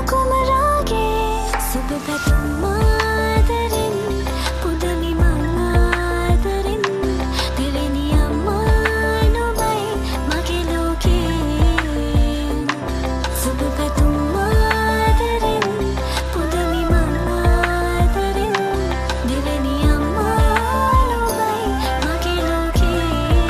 කුමරාගේ සුබ පැතුම් ආදරෙන් පුදමි මං ආදරෙන් දෙවෙනි අම්මා නුඹයි මගේ ලෝකේ සුබ පැතුම් ආදරෙන් පුදමි මං ආදරෙන් දෙවෙනි අම්මා නුඹයි මගේ ලෝකේ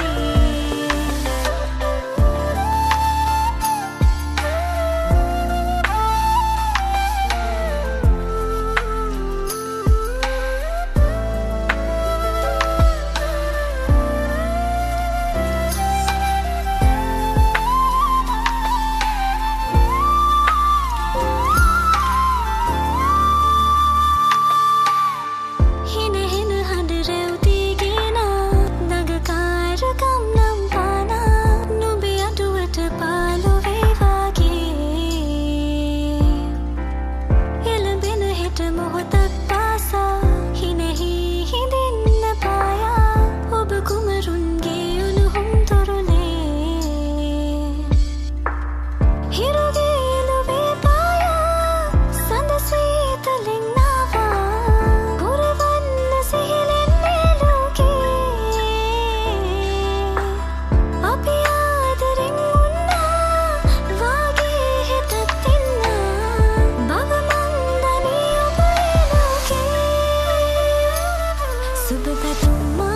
හින හින හඬ රැව් දීගෙන නගකාරකම් නම් පානා නුඹේ අඩුවට පාළු වේවාගේ එළඹෙන හෙට මොහොතක් පාසා හිනෙහි හිඳින්න පායා ඔබ කුමරුන්ගේ උණුහුම් තොරණේ හිරුගේ එළුවේ පායා සඳ සීතලෙන් නාවා පුරවන්න සිහිනෙන් මේ ලෝකේ අපි ආදරෙන් උන්නා වාගේ හෙටත් ඉන්නා බව මං දනී ඔබේ ලෝකේ සුබ පැතුම්